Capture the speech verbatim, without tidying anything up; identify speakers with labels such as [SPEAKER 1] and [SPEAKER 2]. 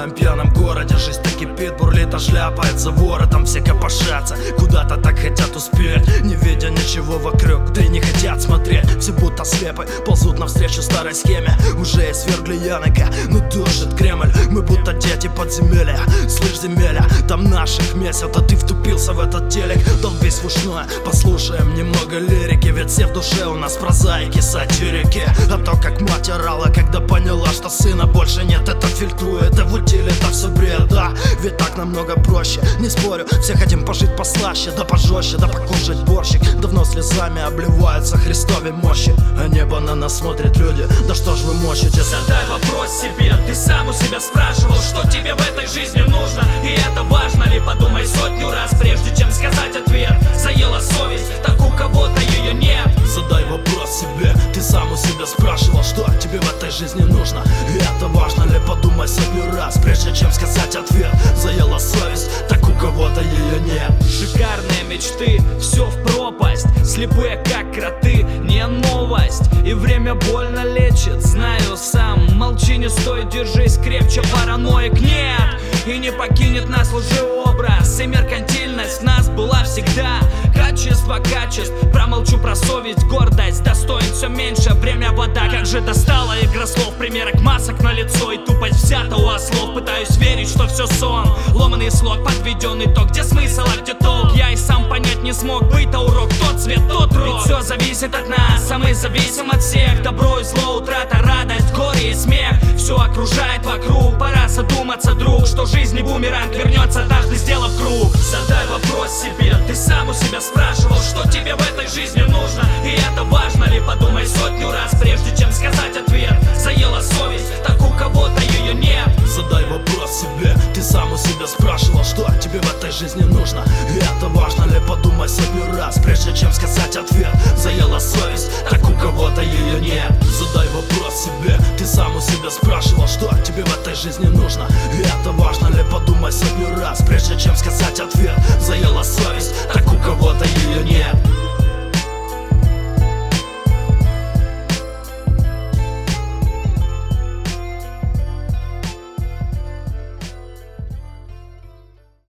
[SPEAKER 1] твоем пьяном городе жизнь так кипит, бурлит, а шляпает за воротом. Все копошатся, куда-то так хотят успеть, не видя ничего вокруг, да и не хотят смотреть. Все будто слепы, ползут навстречу старой схеме. Уже и свергли Яника, но душит Кремль. Мы будто дети подземелья, слышь, земля, там наших месяц, а ты втупился в этот телек. Долбись в ушное, послушаем немного лирики, ведь все в душе у нас прозаики, сатирики. А то как мать орала, когда поняла, что сына больше нет, это фильтрует, а в утиле это все бред, да. Ведь так намного проще, не спорю, все хотим пожить послаще, да пожестче, да покушать борщик. Давно слезами обливаются Христовой мощи, а небо на нас смотрят люди, да что ж вы мочите?
[SPEAKER 2] Задай вопрос себе, ты сам у себя спрашивал, что тебе в этой жизни нужно, и это важно ли? Подумай сотню раз, прежде чем сказать ответ. Заела совесть, так у кого-то ее нет.
[SPEAKER 1] Задай вопрос себе, ты сам у себя спрашивал, что тебе в этой жизни нужно, и это важно ли? Подумай сотню раз, прежде чем сказать ответ. Заела совесть, так у кого-то ее нет.
[SPEAKER 2] Шикарные мечты, все в пропасть, слепые как кроты, не новость. И время больно лечит, знаю сам. Молчи, не стой, держись крепче, параноик нет. И не покинет нас лжеобраз, и меркантильность в нас была всегда. Качество качеств, промолчу про совесть, гордость, достоин все меньше, время вода. Как же достала игра слов, примерок масок на лицо, и тупость взята у ослов. Пытаюсь верить, что все сон, ломаный слог, подведенный ток, где смысл, а где толк? Я и сам понять не смог, быть-то урок, тот цвет, тот рок. Ведь все зависит от нас, а мы зависим от всех. Добро и зло, утрата, радость, горе и смех, все окружает вокруг. Пора задуматься, друг, что жизнь не бумеранг, вернется однажды, сделав круг. Задай вопрос себе, ты сам у себя спрашивал, что тебе в этой жизни нужно, и это важно ли? Подумай сотню раз, прежде чем сказать ответ. Заела совесть, так у кого-то ее нет.
[SPEAKER 1] Задай вопрос себе, ты сам у себя спрашивал, что тебе в этой жизни нужно, и это важно ли? Подумай сотню раз, прежде чем сказать ответ. Заела совесть, так у кого-то ее нет. Задай вопрос себе, ты сам у себя спрашивал, что тебе в этой жизни нужно, и это важно ли? Подумай сотню раз, прежде чем сказать ответ. Заела совесть, так у кого-то ее